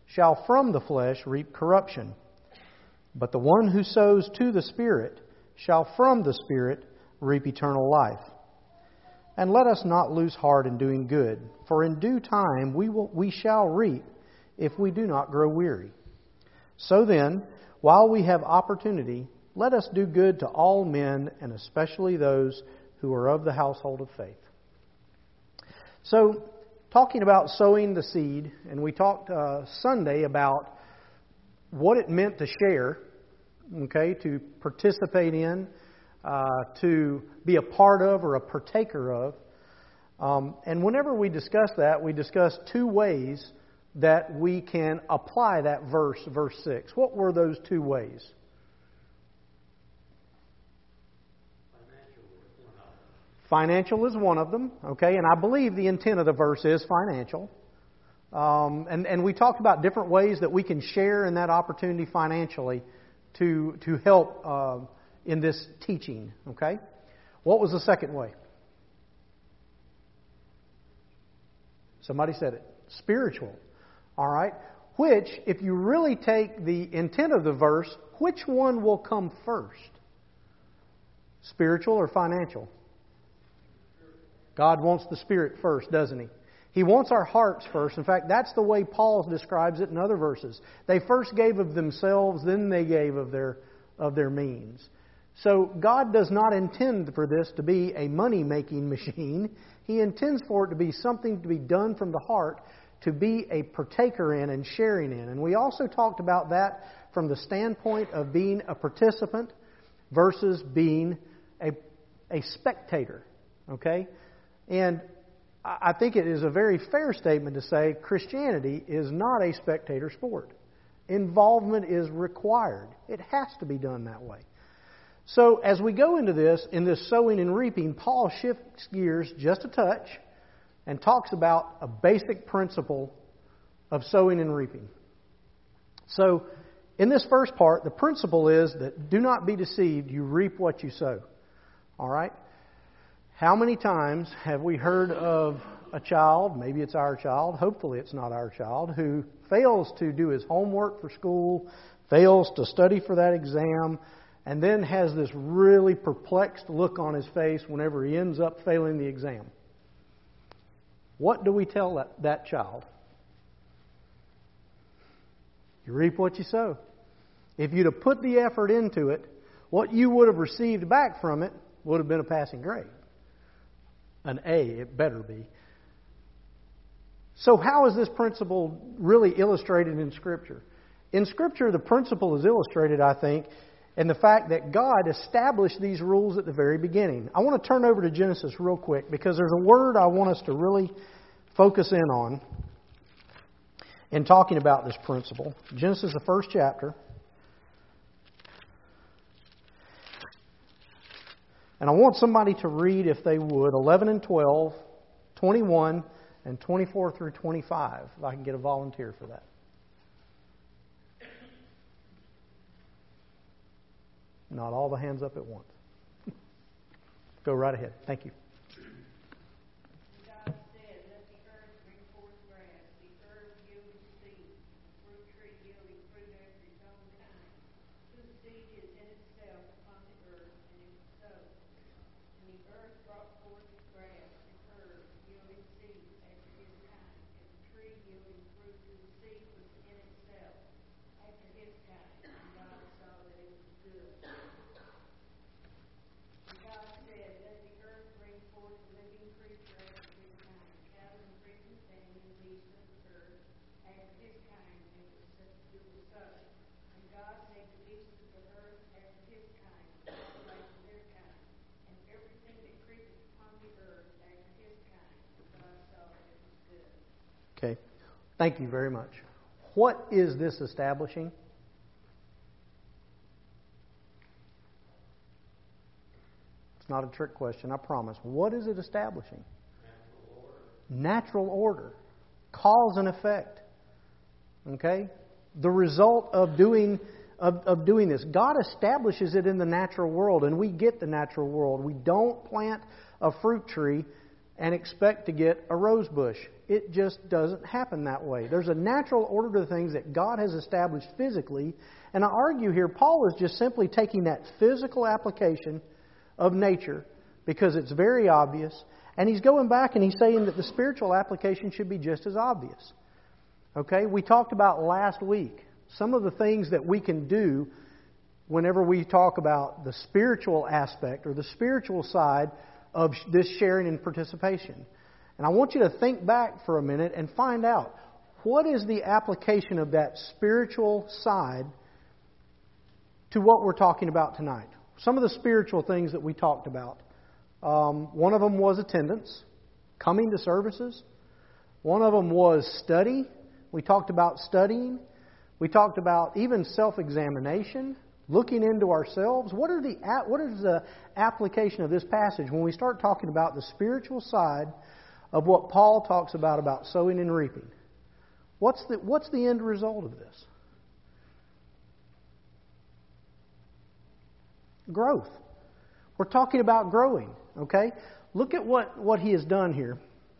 shall from the flesh reap corruption. But the one who sows to the Spirit shall from the Spirit reap eternal life. And let us not lose heart in doing good, for in due time we shall reap if we do not grow weary. So then, while we have opportunity, let us do good to all men, and especially those who are of the household of faith. So, talking about sowing the seed, and we talked Sunday about what it meant to share, okay, to participate in, to be a part of or a partaker of. And whenever we discuss that, we discuss two ways that we can apply that verse 6. What were those two ways? Financial is one of them, okay, and I believe the intent of the verse is financial. And we talked about different ways that we can share in that opportunity financially to help in this teaching, okay? What was the second way? Somebody said it. Spiritual, all right? Which, if you really take the intent of the verse, which one will come first? Spiritual or financial? God wants the Spirit first, doesn't He? He wants our hearts first. In fact, that's the way Paul describes it in other verses. They first gave of themselves, then they gave of their means. So God does not intend for this to be a money-making machine. He intends for it to be something to be done from the heart, to be a partaker in and sharing in. And we also talked about that from the standpoint of being a participant versus being a spectator. Okay? And I think it is a very fair statement to say Christianity is not a spectator sport. Involvement is required. It has to be done that way. So as we go into this, in this sowing and reaping, Paul shifts gears just a touch and talks about a basic principle of sowing and reaping. So in this first part, the principle is that do not be deceived, you reap what you sow. All right? How many times have we heard of a child, maybe it's our child, hopefully it's not our child, who fails to do his homework for school, fails to study for that exam, and then has this really perplexed look on his face whenever he ends up failing the exam? What do we tell that child? You reap what you sow. If you'd have put the effort into it, what you would have received back from it would have been a passing grade. An A, it better be. So how is this principle really illustrated in Scripture? In Scripture, the principle is illustrated, I think, in the fact that God established these rules at the very beginning. I want to turn over to Genesis real quick because there's a word I want us to really focus in on in talking about this principle. Genesis, the first chapter. And I want somebody to read, if they would, 11 and 12, 21, and 24 through 25, if I can get a volunteer for that. Not all the hands up at once. Go right ahead. Thank you. Okay. Thank you very much. What is this establishing? It's not a trick question, I promise. What is it establishing? Natural order. Cause and effect. Okay? The result of doing this. God establishes it in the natural world, and we get the natural world. We don't plant a fruit tree and expect to get a rose bush. It just doesn't happen that way. There's a natural order to things that God has established physically. And I argue here, Paul is just simply taking that physical application of nature because it's very obvious. And he's going back and he's saying that the spiritual application should be just as obvious. Okay? We talked about last week some of the things that we can do whenever we talk about the spiritual aspect or the spiritual side of this sharing and participation. And I want you to think back for a minute and find out, what is the application of that spiritual side to what we're talking about tonight? Some of the spiritual things that we talked about. One of them was attendance, coming to services. One of them was study. We talked about studying. We talked about even self-examination, looking into ourselves. What is the application of this passage when we start talking about the spiritual side of what Paul talks about sowing and reaping? What's the end result of this? Growth. We're talking about growing, okay? Look at what he has done here.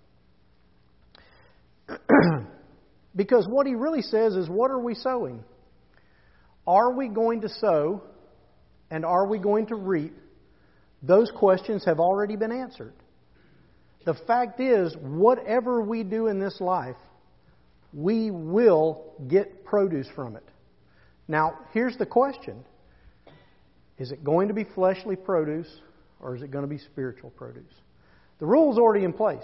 Because what he really says is, what are we sowing? Are we going to sow and are we going to reap? Those questions have already been answered. The fact is, whatever we do in this life, we will get produce from it. Now, here's the question. Is it going to be fleshly produce or is it going to be spiritual produce? The rule's already in place.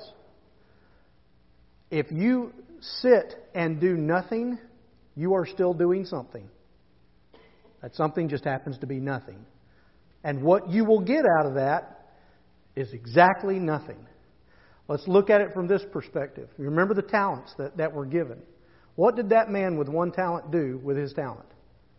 If you sit and do nothing, you are still doing something. That something just happens to be nothing. And what you will get out of that is exactly nothing. Let's look at it from this perspective. You remember the talents that were given. What did that man with one talent do with his talent?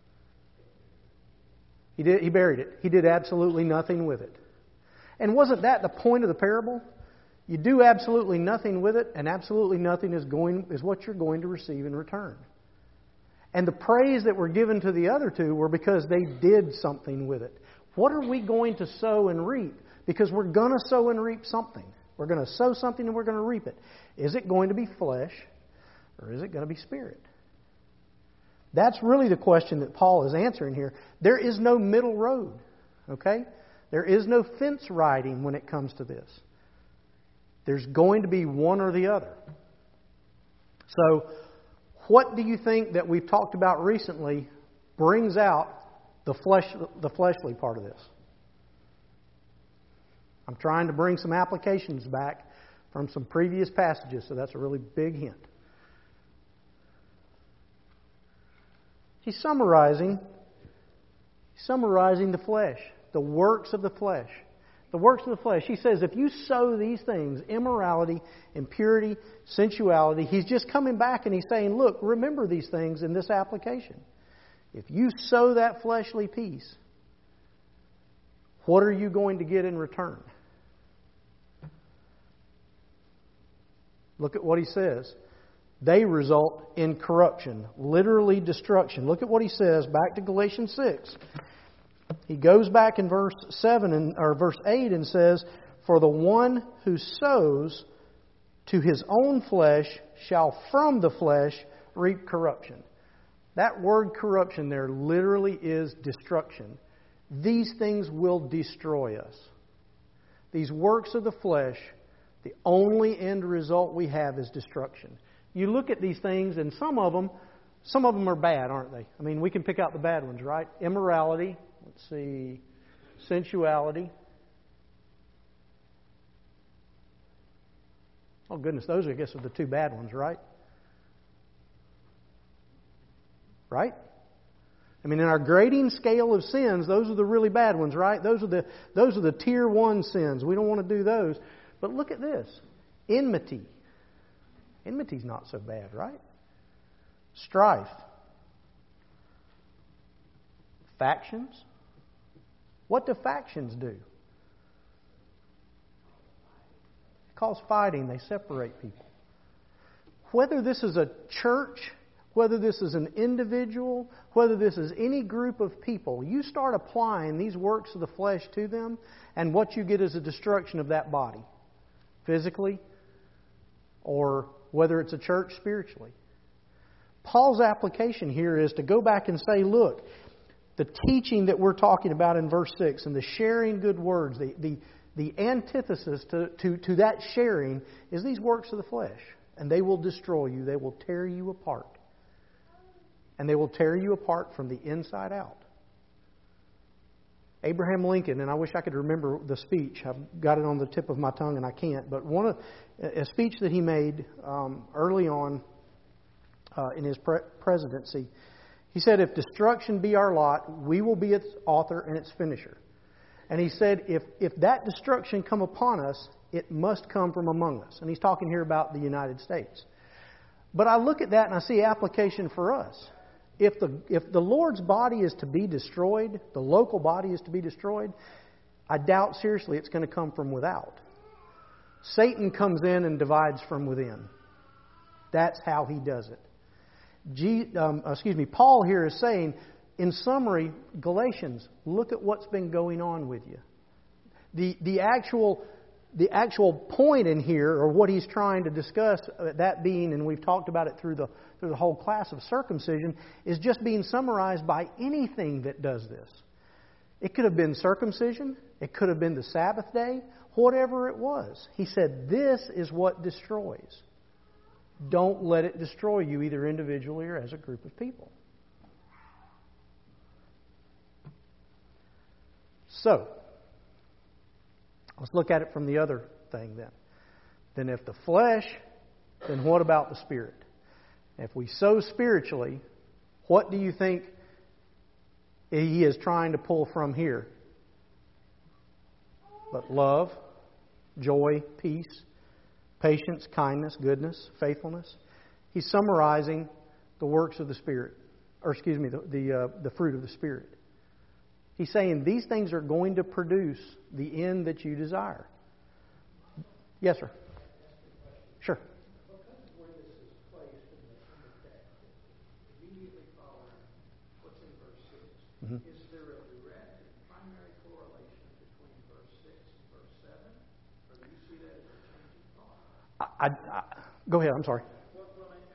He buried it. He did absolutely nothing with it. And wasn't that the point of the parable? You do absolutely nothing with it, and absolutely nothing is what you're going to receive in return. And the praise that were given to the other two were because they did something with it. What are we going to sow and reap? Because we're going to sow and reap something. We're going to sow something and we're going to reap it. Is it going to be flesh or is it going to be spirit? That's really the question that Paul is answering here. There is no middle road. Okay? There is no fence riding when it comes to this. There's going to be one or the other. So, what do you think that we've talked about recently brings out the fleshly part of this? I'm trying to bring some applications back from some previous passages, so that's a really big hint. He's summarizing the flesh, the works of the flesh. The works of the flesh. He says if you sow these things, immorality, impurity, sensuality, he's just coming back and he's saying, look, remember these things in this application. If you sow that fleshly piece, what are you going to get in return? Look at what he says. They result in corruption, literally destruction. Look at what he says back to Galatians 6. He goes back in verse 8 and says, "For the one who sows to his own flesh shall from the flesh reap corruption." That word corruption there literally is destruction. These things will destroy us. These works of the flesh, the only end result we have is destruction. You look at these things and some of them are bad, aren't they? I mean, we can pick out the bad ones, right? Immorality. Let's see. Sensuality. Oh, goodness, those, I guess, are the two bad ones, right? Right? I mean, in our grading scale of sins, those are the really bad ones, right? Those are the tier 1 sins. We don't want to do those. But look at this. Enmity. Enmity's not so bad, right? Strife. Factions. What do factions do? They cause fighting. They separate people. Whether this is a church, whether this is an individual, whether this is any group of people, you start applying these works of the flesh to them, and what you get is a destruction of that body. physically, or whether it's a church spiritually. Paul's application here is to go back and say, look, the teaching that we're talking about in verse 6 and the sharing good words, the antithesis to that sharing is these works of the flesh. And they will destroy you. They will tear you apart. And they will tear you apart from the inside out. Abraham Lincoln, and I wish I could remember the speech. I've got it on the tip of my tongue and I can't. But a speech that he made early on in his presidency, he said, if destruction be our lot, we will be its author and its finisher. And he said, if that destruction come upon us, it must come from among us. And he's talking here about the United States. But I look at that and I see application for us. If the Lord's body is to be destroyed, the local body is to be destroyed, I doubt seriously it's going to come from without. Satan comes in and divides from within. That's how he does it. Paul here is saying, in summary, Galatians, look at what's been going on with you. The actual point in here, or what he's trying to discuss, that being, and we've talked about it through the whole class of circumcision, is just being summarized by anything that does this. It could have been circumcision. It could have been the Sabbath day. Whatever it was. He said, this is what destroys. Don't let it destroy you either individually or as a group of people. So, let's look at it from the other thing then. Then if the flesh, then what about the Spirit? If we sow spiritually, what do you think he is trying to pull from here? But love, joy, peace, patience, kindness, goodness, faithfulness. He's summarizing the works of the Spirit. The fruit of the Spirit. He's saying these things are going to produce the end that you desire. Yes, sir. Sure. Because of where this is placed in the text, immediately following what's in verse 6, is there a direct and primary correlation between verse 6 and verse 7? Or do you see that as a change of thought? Go ahead, I'm sorry. What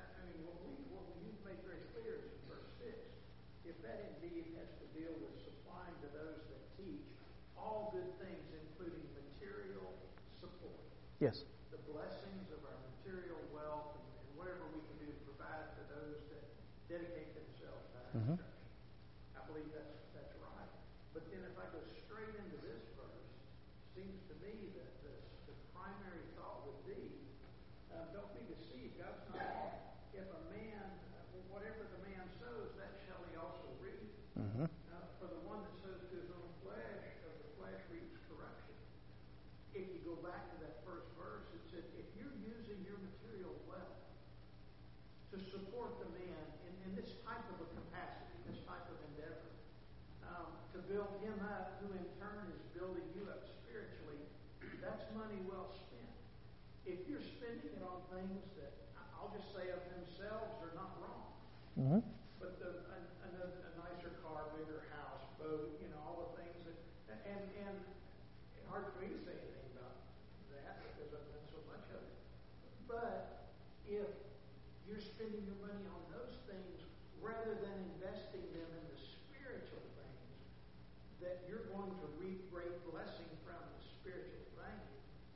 you've made very clear is in verse 6, if that indeed has to deal with supplying to those that teach all good things, including material support. Yes. The blessings of our material wealth and whatever we can do to provide for those that dedicate themselves to our instruction. I believe that's right. But then if I go straight into this verse, it seems to me that the primary thought would be, don't be deceived. God's not wrong. If a man, whatever the man sows, that shall he also reap. For the one that sows to his own flesh, of the flesh reaps corruption. If you go back to that first verse, it said, if you're using your material wealth to support the man in this type of a capacity, this type of endeavor, to build him up, who in turn is building you up spiritually, that's money well spent. If you're spending it on things that, I'll just say of themselves, are not wrong, but a nicer car, bigger house, boat, all the things that, and hard for me to say anything about that because I've done so much of it. But if you're spending your money on those things rather than investing them in the spiritual things, that you're going to reap great blessing from the spiritual thing,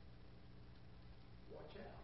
watch out.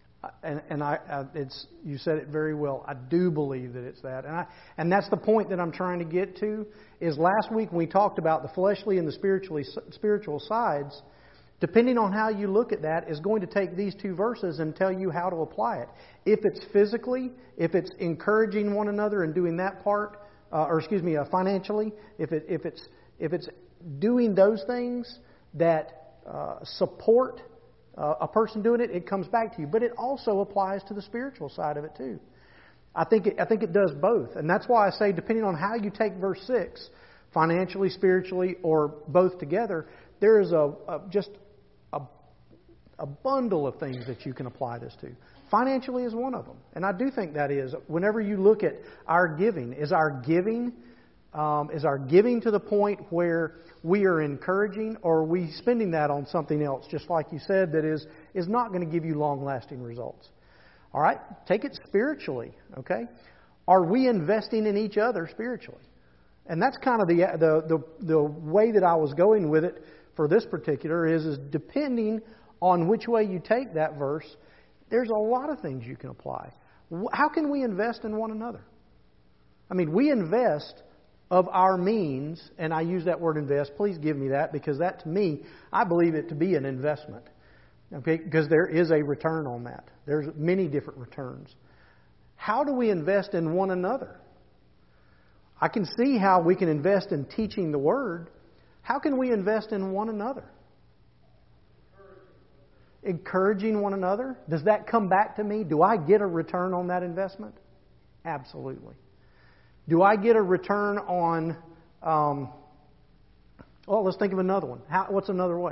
You said it very well. I do believe that it's that, and that's the point that I'm trying to get to. Is last week when we talked about the fleshly and the spiritual sides, depending on how you look at that, is going to take these two verses and tell you how to apply it. If it's physically, if it's encouraging one another and doing that part, financially, if it's doing those things that support a person doing it, it comes back to you. But it also applies to the spiritual side of it too. I think it does both. And that's why I say, depending on how you take verse 6, financially, spiritually, or both together, there is a bundle of things that you can apply this to. Financially is one of them. And I do think that is, whenever you look at our giving, is our giving Is our giving to the point where we are encouraging, or are we spending that on something else, just like you said, that is not going to give you long-lasting results? All right, take it spiritually, okay? Are we investing in each other spiritually? And that's kind of the way that I was going with it for this particular is depending on which way you take that verse, there's a lot of things you can apply. How can we invest in one another? I mean, we invest of our means, and I use that word invest. Please give me that, because that, to me, I believe it to be an investment. Okay, because there is a return on that. There's many different returns. How do we invest in one another? I can see how we can invest in teaching the Word. How can we invest in one another? Encouraging one another. Does that come back to me? Do I get a return on that investment? Absolutely. Do I get a return on... well, let's think of another one. What's another way?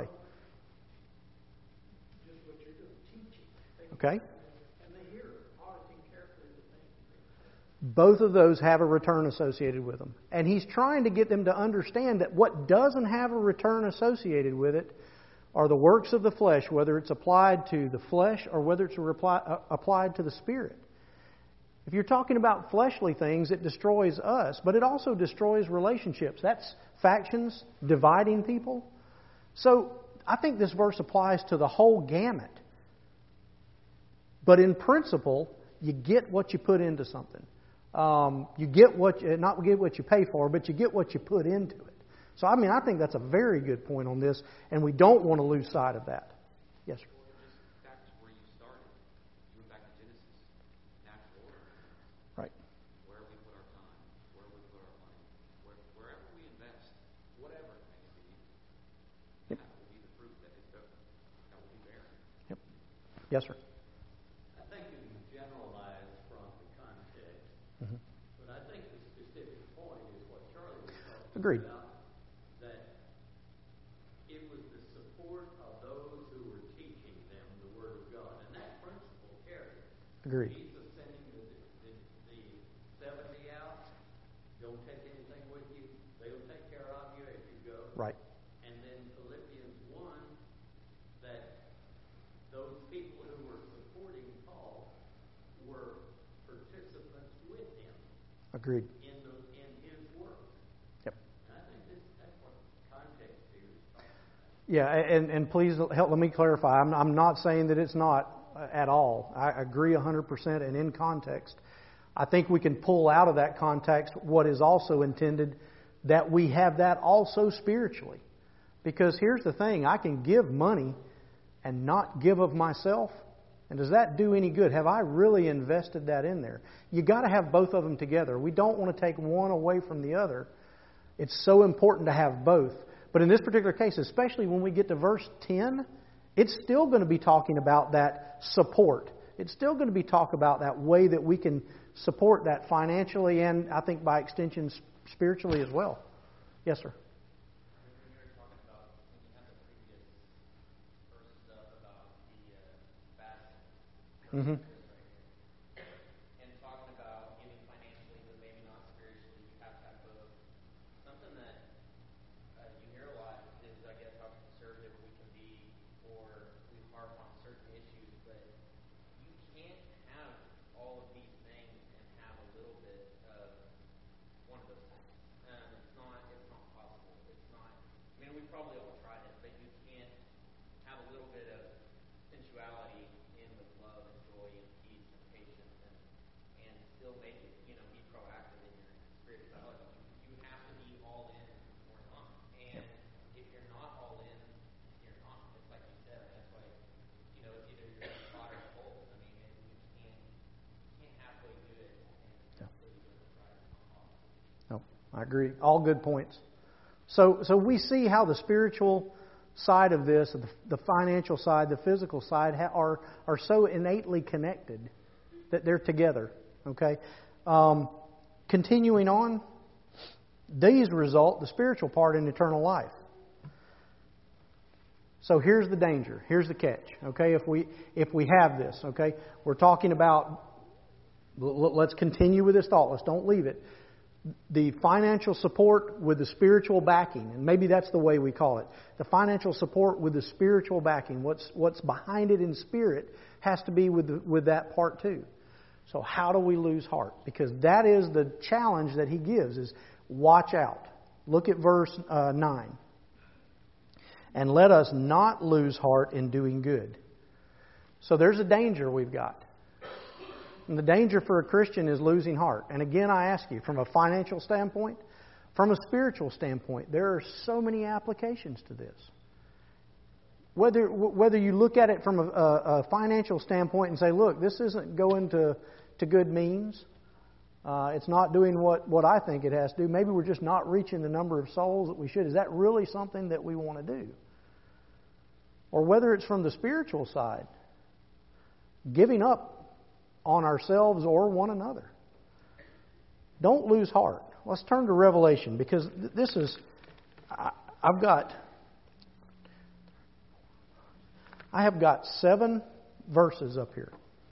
Just what you're doing, teaching. Okay. And they hear auditing carefully the things. Both of those have a return associated with them. And he's trying to get them to understand that what doesn't have a return associated with it are the works of the flesh, whether it's applied to the flesh or whether it's applied to the Spirit. If you're talking about fleshly things, it destroys us, but it also destroys relationships. That's factions, dividing people. So I think this verse applies to the whole gamut. But in principle, you get what you put into something. You get not get what you pay for, but you get what you put into it. So I think that's a very good point on this, and we don't want to lose sight of that. Yes, sir. Back to where you started. You went back to Genesis. Natural order. Right. Where we put our time, where we put our money, wherever we invest, whatever it may be, Yep. that will be the fruit that will be bearing. Yep. Yes, sir. I think you can generalize from the context, but I think the specific point is what Charlie was talking Agreed. about, that it was the support of those who were teaching them the Word of God, and that principle carried. Agreed. Jesus sending the 70 out, don't take anything with you, they'll take care of you as you go. Right. And then Philippians 1, that those people who were supporting Paul were participants with him Agreed. in his work. Yep. And I think that's what context here is talking about. Yeah, and please let me clarify. I'm not saying that it's not at all. I agree 100%, and in context. I think we can pull out of that context what is also intended, that we have that also spiritually. Because here's the thing, I can give money and not give of myself. And does that do any good? Have I really invested that in there? You got to have both of them together. We don't want to take one away from the other. It's so important to have both. But in this particular case, especially when we get to verse 10, it's still going to be talking about that support. It's still going to be talking about that way that we can support that financially and, I think, by extension, spiritually as well. Yes, sir. When you were talking about, when you had the previous verses up about the fasting, Mm-hmm. and talking about giving financially, but maybe not spiritually, you have to have both. Something that you hear a lot is, I guess, how conservative we can be, or we harp on certain issues, but you can't have all of these things and have a little bit of one of those things. It's not possible. It's not. I mean, we probably all tried it, but you can't have a little bit of sensuality in with love and joy and peace and patience and still make it, be proactive in your spirituality. You have to be all in or not. And if you're not all in, you're not. It's like you said. That's why, it's either you're hot or cold. I mean, you can't halfway do it and still be doing it right. It's not possible. No, I agree. All good points. So we see how the spiritual side of this, the financial side, the physical side, are so innately connected that they're together. Okay. Continuing on, these result the spiritual part in eternal life. So here's the danger. Here's the catch. Okay, if we have this, okay, we're talking about. Let's continue with this thought. Let's don't leave it. the financial support with the spiritual backing, and maybe that's the way we call it. The financial support with the spiritual backing, what's behind it in spirit, has to be with that part too. So how do we lose heart? Because that is the challenge that he gives, is watch out. Look at verse 9. And let us not lose heart in doing good. So there's a danger we've got. And the danger for a Christian is losing heart. And again, I ask you, from a financial standpoint, from a spiritual standpoint, there are so many applications to this. Whether you look at it from a financial standpoint and say, look, this isn't going to good means. It's not doing what I think it has to do. Maybe we're just not reaching the number of souls that we should. Is that really something that we want to do? Or whether it's from the spiritual side, giving up on ourselves or one another. Don't lose heart. Let's turn to Revelation, because this is, I have got 7 verses up here.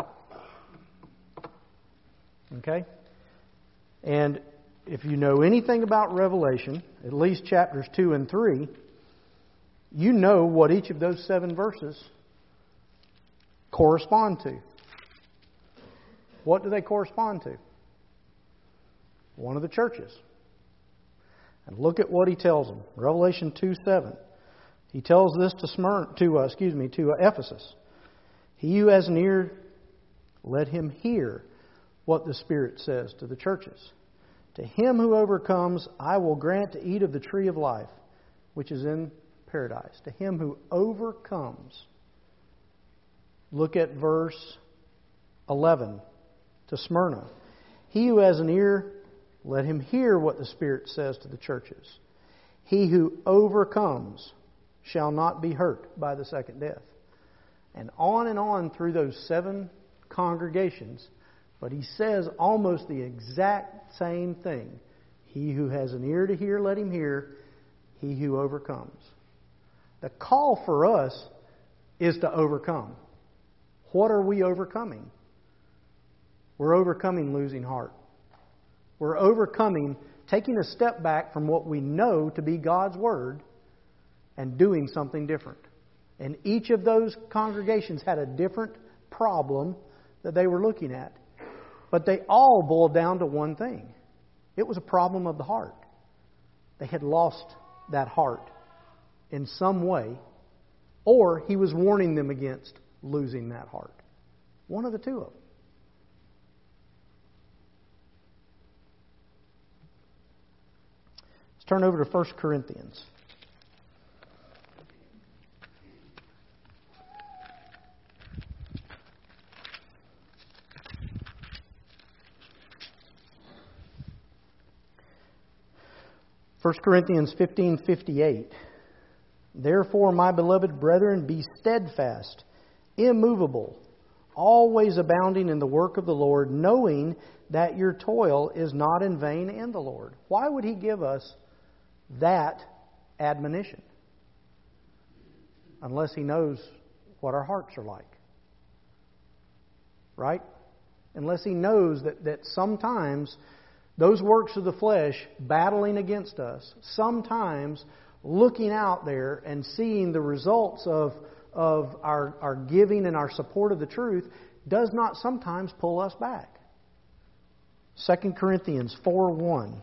Okay? And if you know anything about Revelation, at least chapters 2 and 3, you know what each of those 7 verses correspond to. What do they correspond to? One of the churches. And look at what he tells them. Revelation 2:7. He tells this to Ephesus. He who has an ear, let him hear what the Spirit says to the churches. To him who overcomes, I will grant to eat of the tree of life, which is in paradise. To him who overcomes. Look at verse 11. To Smyrna. He who has an ear, let him hear what the Spirit says to the churches. He who overcomes shall not be hurt by the second death. And on through those 7 congregations, but he says almost the exact same thing. He who has an ear to hear, let him hear. He who overcomes. The call for us is to overcome. What are we overcoming? We're overcoming losing heart. We're overcoming taking a step back from what we know to be God's Word and doing something different. And each of those congregations had a different problem that they were looking at. But they all boiled down to one thing. It was a problem of the heart. They had lost that heart in some way, or he was warning them against losing that heart. One of the two of them. Turn over to 1 Corinthians. First Corinthians 15:58. Therefore, my beloved brethren, be steadfast, immovable, always abounding in the work of the Lord, knowing that your toil is not in vain in the Lord. Why would he give us that admonition? Unless he knows what our hearts are like. Right? Unless he knows that sometimes those works of the flesh battling against us, sometimes looking out there and seeing the results of our giving and our support of the truth does not sometimes pull us back. 2 Corinthians 4:1.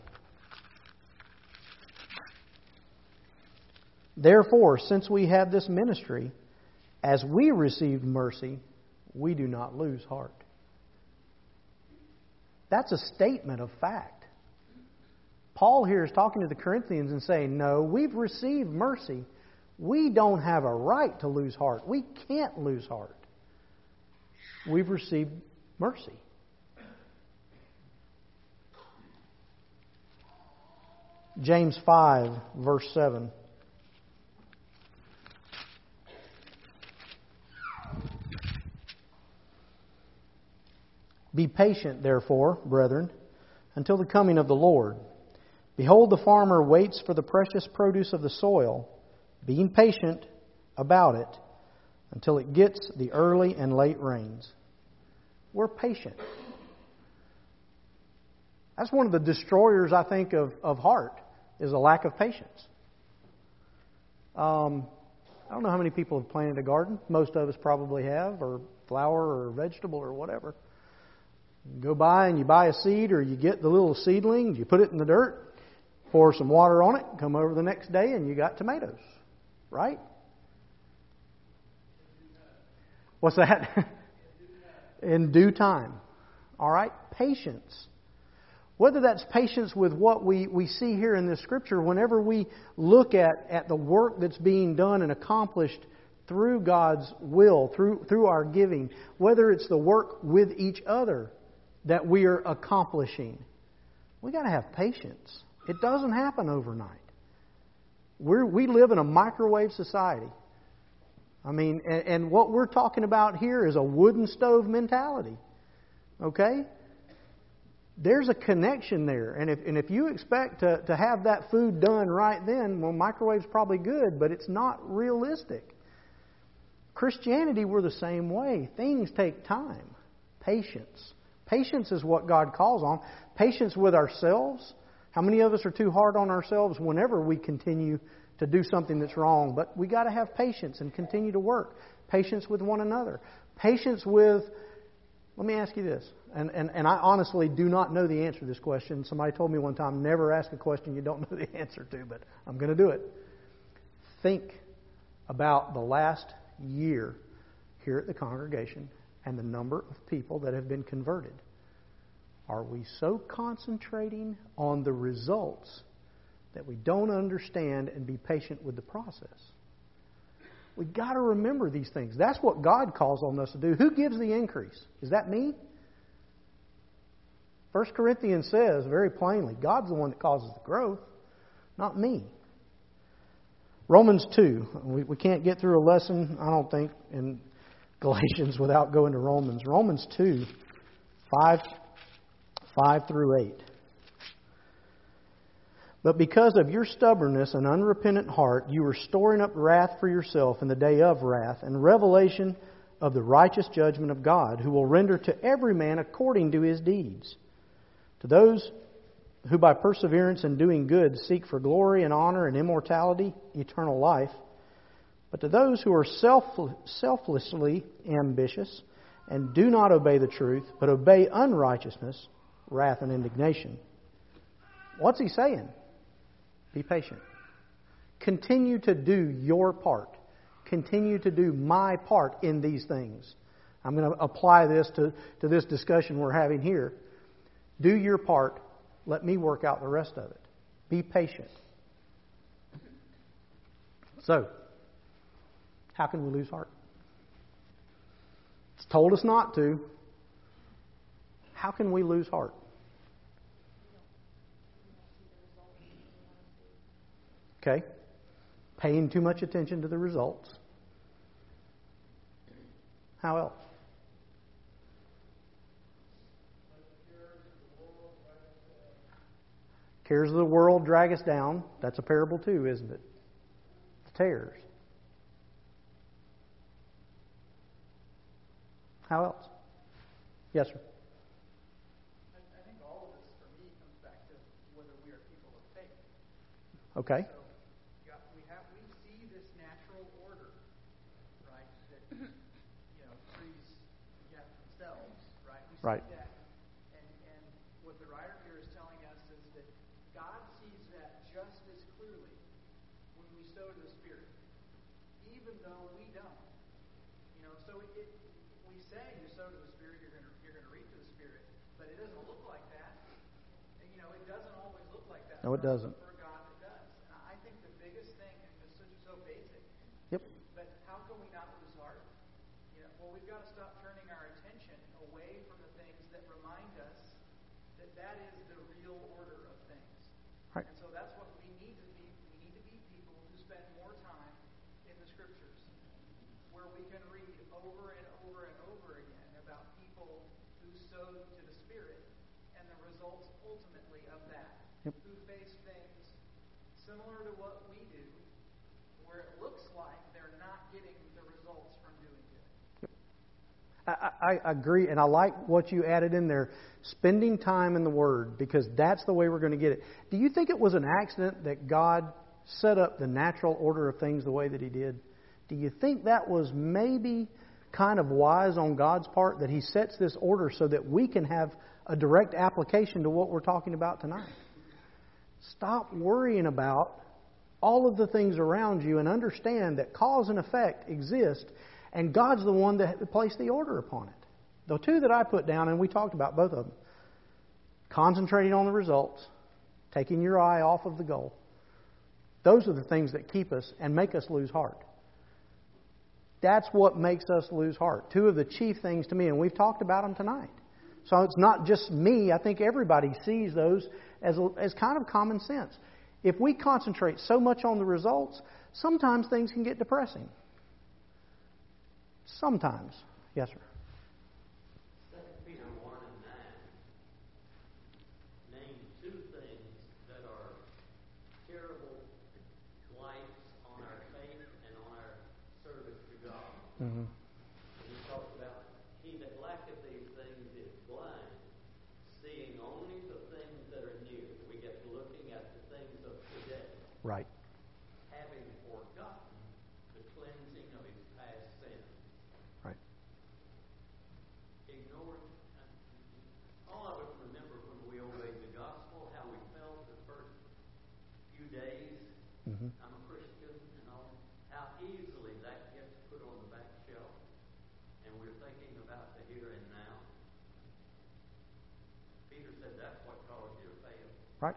Therefore, since we have this ministry, as we received mercy, we do not lose heart. That's a statement of fact. Paul here is talking to the Corinthians and saying, no, we've received mercy. We don't have a right to lose heart. We can't lose heart. We've received mercy. James 5, verse 7. Be patient, therefore, brethren, until the coming of the Lord. Behold, the farmer waits for the precious produce of the soil, being patient about it until it gets the early and late rains. We're patient. That's one of the destroyers, I think, of heart, is a lack of patience. I don't know how many people have planted a garden. Most of us probably have, or flower or vegetable or whatever. You go by and you buy a seed, or you get the little seedling, you put it in the dirt, pour some water on it, come over the next day, and you got tomatoes. Right? What's that? In due time. All right? Patience. Whether that's patience with what we see here in this Scripture, whenever we look at the work that's being done and accomplished through God's will, through our giving, whether it's the work with each other that we are accomplishing, we got to have patience. It doesn't happen overnight. We live in a microwave society. I mean, and what we're talking about here is a wooden stove mentality. Okay? There's a connection there. And if you expect to have that food done right then, well, microwave's probably good, but it's not realistic. Christianity, we're the same way. Things take time. Patience. Patience is what God calls on. Patience with ourselves. How many of us are too hard on ourselves whenever we continue to do something that's wrong? But we got to have patience and continue to work. Patience with one another. Patience with... Let me ask you this, and I honestly do not know the answer to this question. Somebody told me one time, never ask a question you don't know the answer to, but I'm going to do it. Think about the last year here at the congregation and the number of people that have been converted. Are we so concentrating on the results that we don't understand and be patient with the process? We've got to remember these things. That's what God calls on us to do. Who gives the increase? Is that me? 1 Corinthians says very plainly, God's the one that causes the growth, not me. Romans 2. We can't get through a lesson, I don't think, in Galatians without going to Romans. Romans 2, 5 through 8. But because of your stubbornness and unrepentant heart, you are storing up wrath for yourself in the day of wrath and revelation of the righteous judgment of God, who will render to every man according to his deeds. To those who by perseverance in doing good seek for glory and honor and immortality, eternal life. But to those who are selflessly ambitious and do not obey the truth, but obey unrighteousness, wrath and indignation. What's he saying? Be patient. Continue to do your part. Continue to do my part in these things. I'm going to apply this to this discussion we're having here. Do your part. Let me work out the rest of it. Be patient. So, how can we lose heart? It's told us not to. How can we lose heart? Okay. Paying too much attention to the results. How else? Cares of the world drag us down. That's a parable too, isn't it? The tares. How else? Yes, sir. I think all of this, for me, comes back to whether we are people of faith. Okay. So, we see this natural order, right? That trees beget themselves, right? We see Right. that, and what the writer here is telling us is that God sees that just as clearly when we sow to the Spirit, even though we don't. So we say you sow to the Spirit, you're going to reap to the Spirit, but it doesn't look like that. And, it doesn't always look like that. No, it doesn't. For God, it does. And I think the biggest thing, and this is so basic, Yep. but how can we not lose heart? Well, we've got to stop turning our attention away from the things that remind us that is the real order of things. Right. And so that's what we need to be. We need to be people who spend more time in the Scriptures, where we can read over and over and over again about people who sowed to the Spirit and the results ultimately of that. Yep. Who face things similar to what we do, where it looks like they're not getting the results from doing good. I agree, and I like what you added in there, spending time in the Word, because that's the way we're going to get it. Do you think it was an accident that God set up the natural order of things the way that He did? Do you think that was maybe kind of wise on God's part, that He sets this order so that we can have a direct application to what we're talking about tonight? Stop worrying about all of the things around you and understand that cause and effect exist, and God's the one that placed the order upon it. The two that I put down, and we talked about both of them, concentrating on the results, taking your eye off of the goal. Those are the things that keep us and make us lose heart. That's what makes us lose heart. Two of the chief things to me, and we've talked about them tonight. So it's not just me. I think everybody sees those as kind of common sense. If we concentrate so much on the results, sometimes things can get depressing. Sometimes. Yes, sir. 2 Peter 1 and 9 name two things that are terrible blights on our faith and on our service to God. Mm-hmm. And he talks about, he that lacketh these things is blind, seeing only the things that are new. We get to looking at the things of today. Right. Having forgotten the cleansing of his past sins. Right. Ignored. All of us remember when we obeyed the gospel, how we felt the first few days. Mm-hmm. I'm a Christian and all. How easily that gets put on the back shelf. And we're thinking about the here and now. Peter said that's what caused you to fail. Right.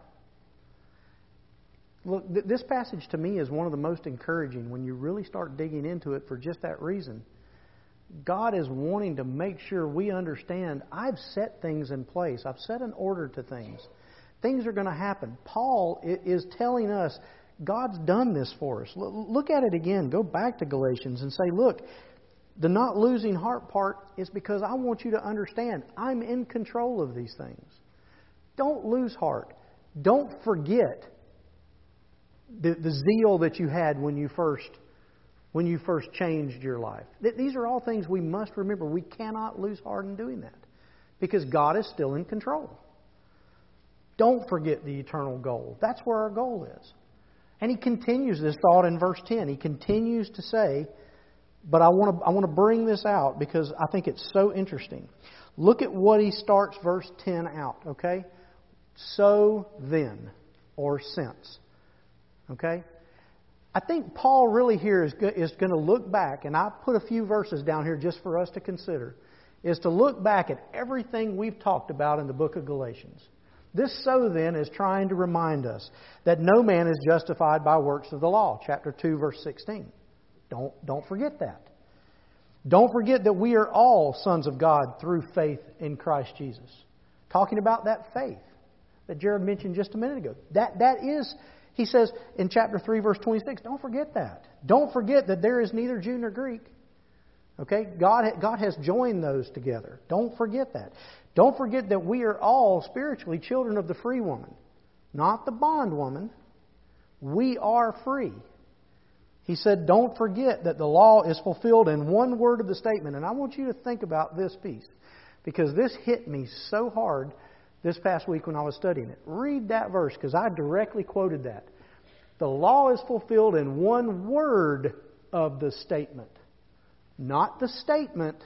Look, this passage to me is one of the most encouraging when you really start digging into it for just that reason. God is wanting to make sure we understand, I've set things in place. I've set an order to things. Things are going to happen. Paul is telling us, God's done this for us. Look at it again. Go back to Galatians and say, look, the not losing heart part is because I want you to understand, I'm in control of these things. Don't lose heart. Don't forget the zeal that you had when you first changed your life. These are all things we must remember. We cannot lose heart in doing that because God is still in control. Don't forget the eternal goal. That's where our goal is. And he continues this thought in verse 10. He continues to say, but I want to bring this out because I think it's so interesting. Look at what he starts verse 10 out, okay? So then, or since. Okay? I think Paul really here is going to look back, and I put a few verses down here just for us to consider, is to look back at everything we've talked about in the book of Galatians. This so then is trying to remind us that no man is justified by works of the law, chapter 2, verse 16. Don't forget that. Don't forget that we are all sons of God through faith in Christ Jesus. Talking about that faith that Jared mentioned just a minute ago. That is... He says in chapter 3, verse 26, don't forget that. Don't forget that there is neither Jew nor Greek. Okay? God has joined those together. Don't forget that. Don't forget that we are all spiritually children of the free woman, not the bondwoman. We are free. He said, don't forget that the law is fulfilled in one word of the statement. And I want you to think about this piece because this hit me so hard this past week when I was studying it. Read that verse because I directly quoted that. The law is fulfilled in one word of the statement. Not the statement,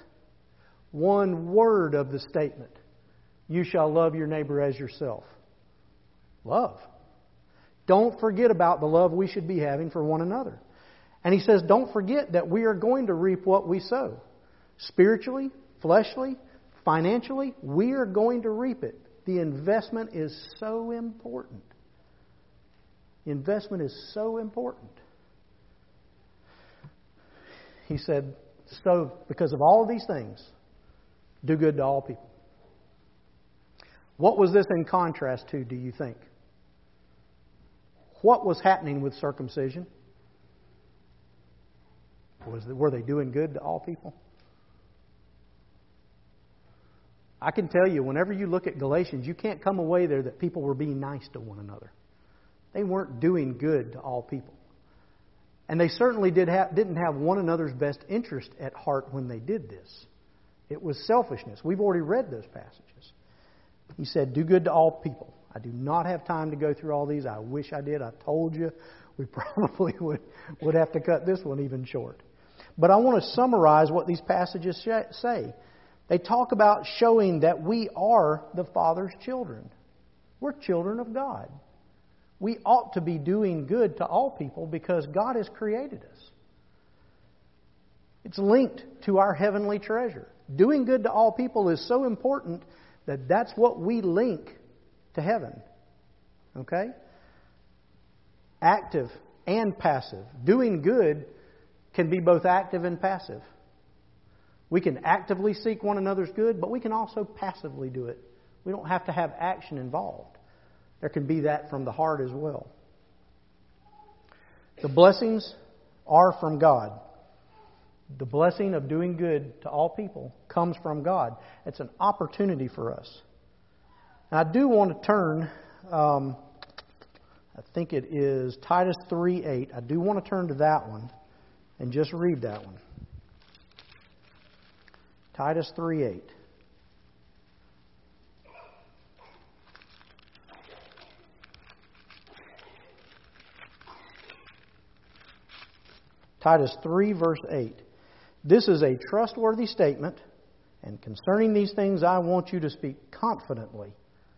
one word of the statement. You shall love your neighbor as yourself. Love. Don't forget about the love we should be having for one another. And he says, don't forget that we are going to reap what we sow. Spiritually, fleshly, financially, we are going to reap it. The investment is so important. Investment is so important. He said, so because of all of these things, do good to all people. What was this in contrast to, do you think? What was happening with circumcision? Were they doing good to all people? I can tell you, whenever you look at Galatians, you can't come away there that people were being nice to one another. They weren't doing good to all people. And they certainly didn't have one another's best interest at heart when they did this. It was selfishness. We've already read those passages. He said, do good to all people. I do not have time to go through all these. I wish I did. I told you we probably would have to cut this one even short. But I want to summarize what these passages say. They talk about showing that we are the Father's children. We're children of God. We ought to be doing good to all people because God has created us. It's linked to our heavenly treasure. Doing good to all people is so important that that's what we link to heaven. Okay? Active and passive. Doing good can be both active and passive. We can actively seek one another's good, but we can also passively do it. We don't have to have action involved. There can be that from the heart as well. The blessings are from God. The blessing of doing good to all people comes from God. It's an opportunity for us. And I do want to turn, I think it is Titus 3:8. I do want to turn to that one and just read that one. Titus 3:8. Titus 3, verse 8. This is a trustworthy statement, and concerning these things I want you to speak confidently,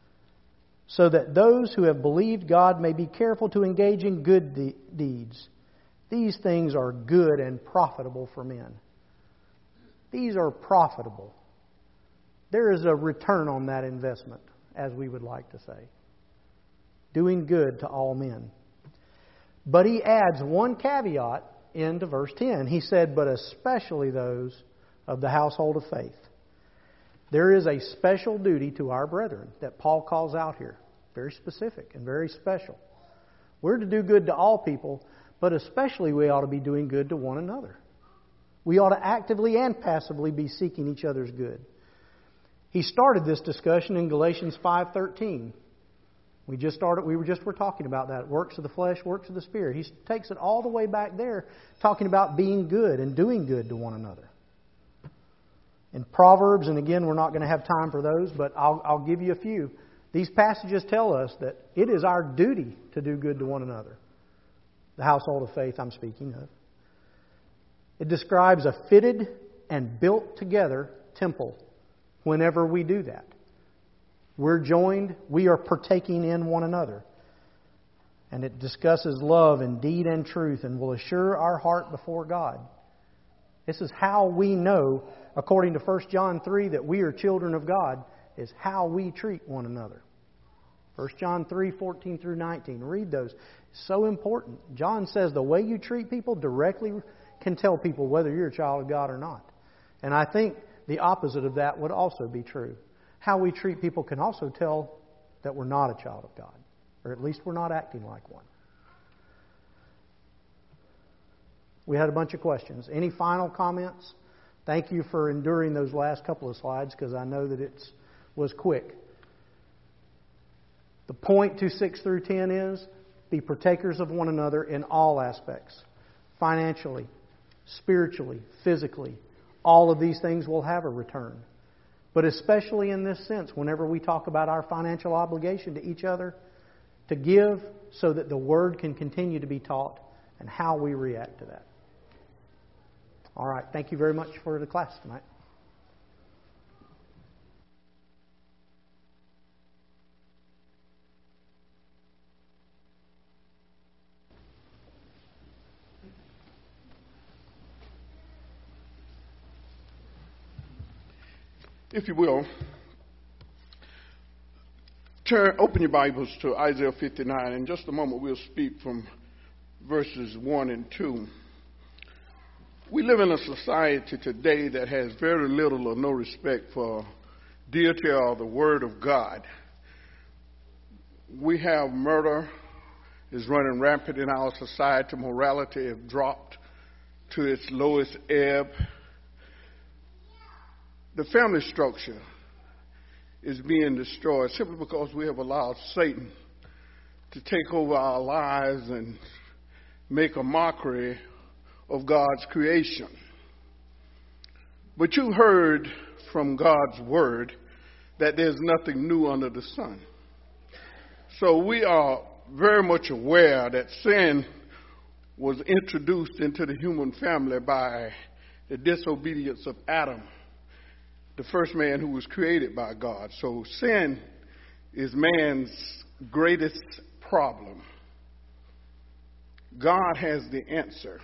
so that those who have believed God may be careful to engage in good deeds. These things are good and profitable for men. These are profitable. There is a return on that investment, as we would like to say. Doing good to all men. But he adds one caveat into verse 10. He said, but especially those of the household of faith. There is a special duty to our brethren that Paul calls out here. Very specific and very special. We're to do good to all people, but especially we ought to be doing good to one another. We ought to actively and passively be seeking each other's good. He started this discussion in Galatians 5:13. We were talking about that. Works of the flesh, works of the Spirit. He takes it all the way back there, talking about being good and doing good to one another. In Proverbs, and again, we're not going to have time for those, but I'll give you a few. These passages tell us that it is our duty to do good to one another. The household of faith I'm speaking of. It describes a fitted and built together temple whenever we do that. We're joined, we are partaking in one another. And it discusses love in deed and truth and will assure our heart before God. This is how we know, according to 1 John 3, that we are children of God, is how we treat one another. 1 John 3:14 through 19. Read those. It's so important. John says the way you treat people directly can tell people whether you're a child of God or not. And I think the opposite of that would also be true. How we treat people can also tell that we're not a child of God. Or at least we're not acting like one. We had a bunch of questions. Any final comments? Thank you for enduring those last couple of slides because I know that it was quick. The point to 6 through 10 is be partakers of one another in all aspects. Financially, spiritually, physically. All of these things will have a return. But especially in this sense, whenever we talk about our financial obligation to each other, to give so that the Word can continue to be taught and how we react to that. All right. Thank you very much for the class tonight. If you will, open your Bibles to Isaiah 59. In just a moment, we'll speak from verses 1 and 2. We live in a society today that has very little or no respect for deity or the Word of God. We have murder is running rampant in our society. Morality has dropped to its lowest ebb. The family structure is being destroyed simply because we have allowed Satan to take over our lives and make a mockery of God's creation. But you heard from God's word that there's nothing new under the sun. So we are very much aware that sin was introduced into the human family by the disobedience of Adam, the first man who was created by God. So sin is man's greatest problem. God has the answer.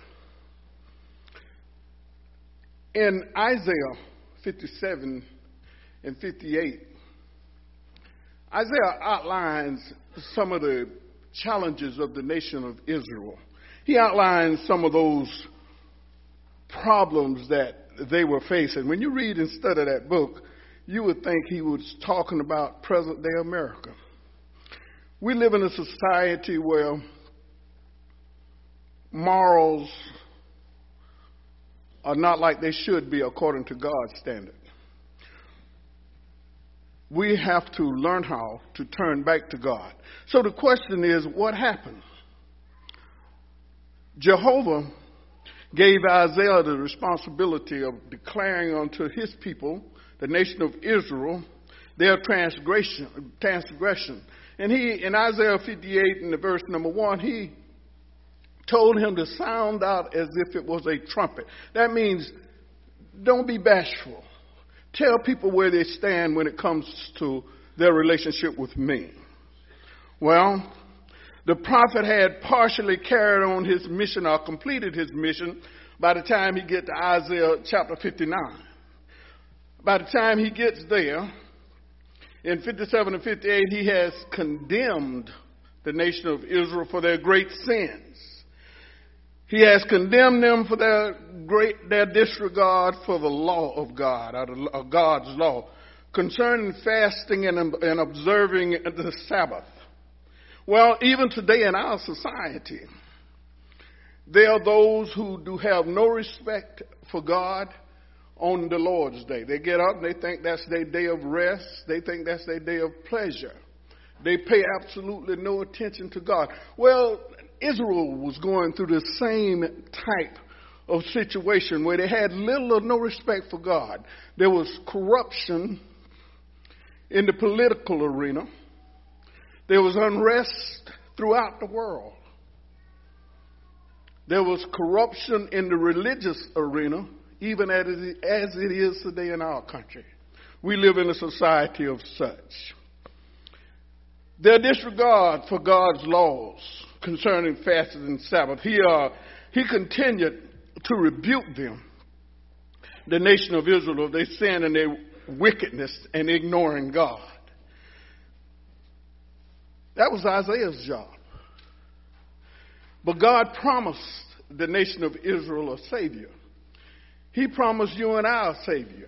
In Isaiah 57 and 58, Isaiah outlines some of the challenges of the nation of Israel. He outlines some of those problems that they were facing. When you read and study that book, you would think he was talking about present-day America. We live in a society where morals are not like they should be according to God's standard. We have to learn how to turn back to God. So the question is, what happened? Jehovah gave Isaiah the responsibility of declaring unto his people, the nation of Israel, their transgression. And he, in Isaiah 58, in the verse number 1, he told him to sound out as if it was a trumpet. That means don't be bashful. Tell people where they stand when it comes to their relationship with me. Well, the prophet had partially carried on his mission or completed his mission by the time he gets to Isaiah chapter 59. By the time he gets there, in 57 and 58, he has condemned the nation of Israel for their great sins. He has condemned them for their disregard for the law of God, or God's law, concerning fasting and observing the Sabbath. Well, even today in our society, there are those who do have no respect for God on the Lord's Day. They get up and they think that's their day of rest. They think that's their day of pleasure. They pay absolutely no attention to God. Well, Israel was going through the same type of situation where they had little or no respect for God. There was corruption in the political arena. There was unrest throughout the world. There was corruption in the religious arena, even as it is today in our country. We live in a society of such. Their disregard for God's laws concerning fasting and Sabbath, he continued to rebuke them, the nation of Israel, of their sin and their wickedness and ignoring God. That was Isaiah's job. But God promised the nation of Israel a Savior. He promised you and I a Savior.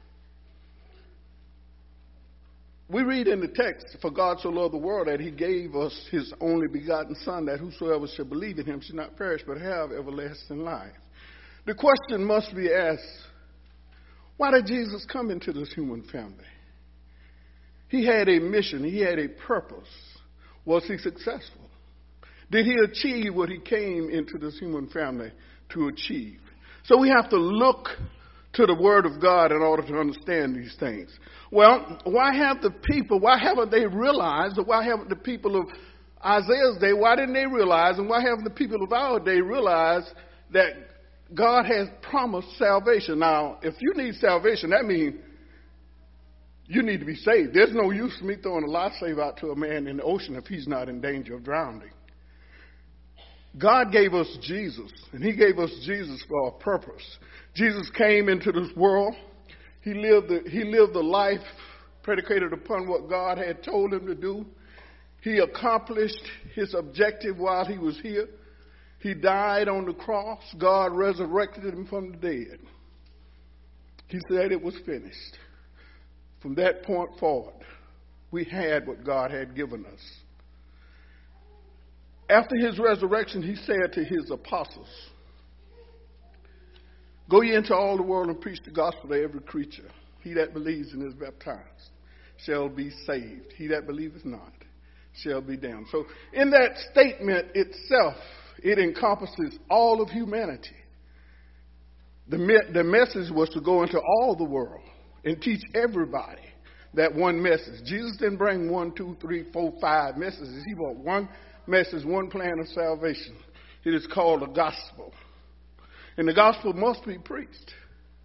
We read in the text, for God so loved the world that he gave us his only begotten Son, that whosoever shall believe in him should not perish but have everlasting life. The question must be asked, why did Jesus come into this human family? He had a mission. He had a purpose. Was he successful? Did he achieve what he came into this human family to achieve? So we have to look to the Word of God in order to understand these things. Well, why haven't they realized, or why haven't the people of Isaiah's day, why didn't they realize, and why haven't the people of our day realized that God has promised salvation? Now, if you need salvation, that means you need to be saved. There's no use in me throwing a lifesaver out to a man in the ocean if he's not in danger of drowning. God gave us Jesus, and he gave us Jesus for a purpose. Jesus came into this world. He lived a life predicated upon what God had told him to do. He accomplished his objective while he was here. He died on the cross. God resurrected him from the dead. He said it was finished. From that point forward, we had what God had given us. After his resurrection, he said to his apostles, "Go ye into all the world and preach the gospel to every creature. He that believes and is baptized shall be saved. He that believeth not shall be damned." So in that statement itself, it encompasses all of humanity. The message was to go into all the world and teach everybody that one message. Jesus didn't bring 1, 2, 3, 4, 5 messages. He brought one message, one plan of salvation. It is called the gospel. And the gospel must be preached.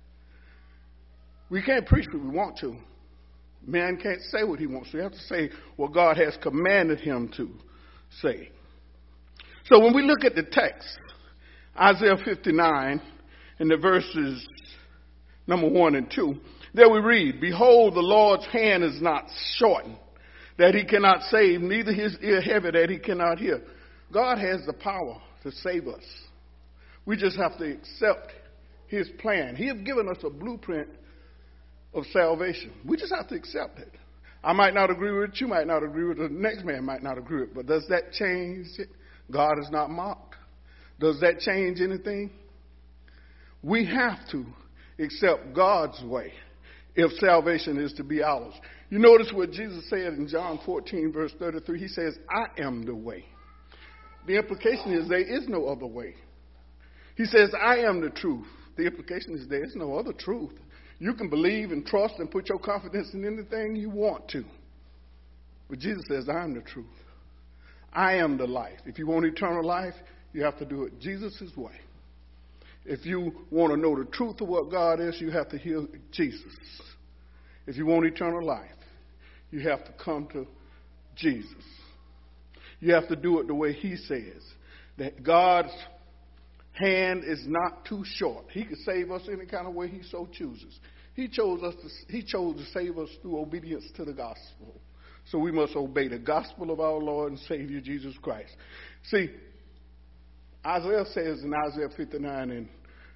We can't preach what we want to. Man can't say what he wants to. We have to say what God has commanded him to say. So when we look at the text, Isaiah 59, in the verses number 1 and 2, there we read, "Behold, the Lord's hand is not shortened, that he cannot save, neither his ear heavy, that he cannot hear." God has the power to save us. We just have to accept his plan. He has given us a blueprint of salvation. We just have to accept it. I might not agree with it. You might not agree with it. The next man might not agree with it. But does that change it? God is not mocked. Does that change anything? We have to accept God's way if salvation is to be ours. You notice what Jesus said in John 14, verse 33. He says, "I am the way." The implication is there is no other way. He says, "I am the truth." The implication is there is no other truth. You can believe and trust and put your confidence in anything you want to. But Jesus says, "I am the truth. I am the life." If you want eternal life, you have to do it Jesus' way. If you want to know the truth of what God is, you have to hear Jesus. If you want eternal life, you have to come to Jesus. You have to do it the way he says. That God's hand is not too short. He could save us any kind of way he so chooses. He chose to save us through obedience to the gospel. So we must obey the gospel of our Lord and Savior Jesus Christ. See, Isaiah says in Isaiah 59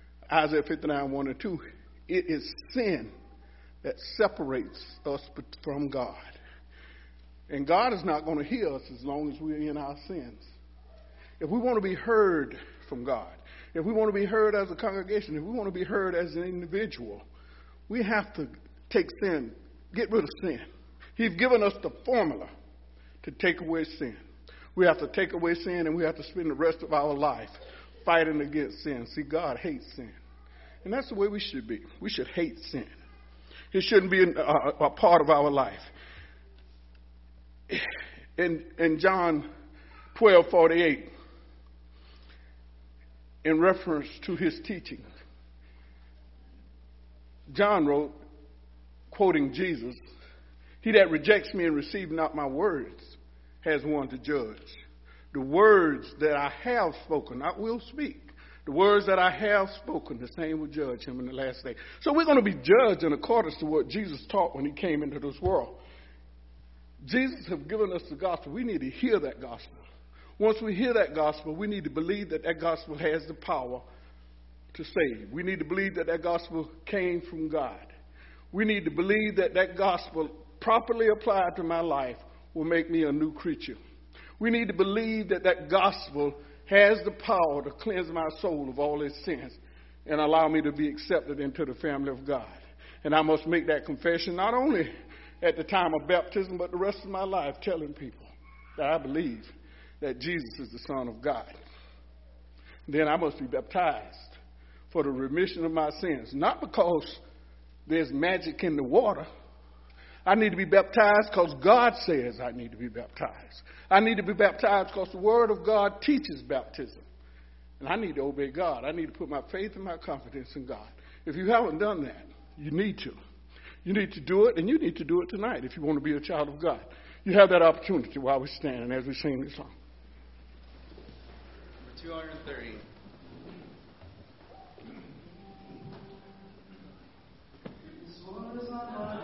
1 and 2, it is sin that separates us from God. And God is not going to hear us as long as we're in our sins. If we want to be heard from God, if we want to be heard as a congregation, if we want to be heard as an individual, we have to take sin, get rid of sin. He's given us the formula to take away sin. We have to take away sin, and we have to spend the rest of our life fighting against sin. See, God hates sin. And that's the way we should be. We should hate sin. It shouldn't be a part of our life. In John 12:48, in reference to his teaching, John wrote, quoting Jesus, "He that rejects me and receives not my words has one to judge. The words that I have spoken, I will speak. The words that I have spoken, the same will judge him in the last day." So we're going to be judged in accordance to what Jesus taught when he came into this world. Jesus has given us the gospel. We need to hear that gospel. Once we hear that gospel, we need to believe that that gospel has the power to save. We need to believe that that gospel came from God. We need to believe that that gospel, properly applied to my life, will make me a new creature. We need to believe that that gospel has the power to cleanse my soul of all its sins and allow me to be accepted into the family of God. And I must make that confession not only at the time of baptism, but the rest of my life, telling people that I believe that Jesus is the Son of God. Then I must be baptized for the remission of my sins. Not because there's magic in the water. I need to be baptized because God says I need to be baptized. I need to be baptized because the Word of God teaches baptism. And I need to obey God. I need to put my faith and my confidence in God. If you haven't done that, you need to. You need to do it, and you need to do it tonight if you want to be a child of God. You have that opportunity while we stand and as we sing this song. Number 230. This one is not mine.